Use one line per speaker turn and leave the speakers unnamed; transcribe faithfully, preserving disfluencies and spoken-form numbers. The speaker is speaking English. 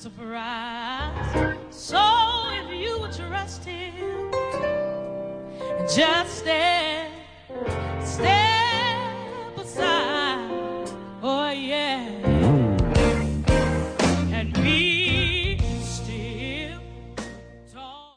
surprise. So if you would trust him, just stay.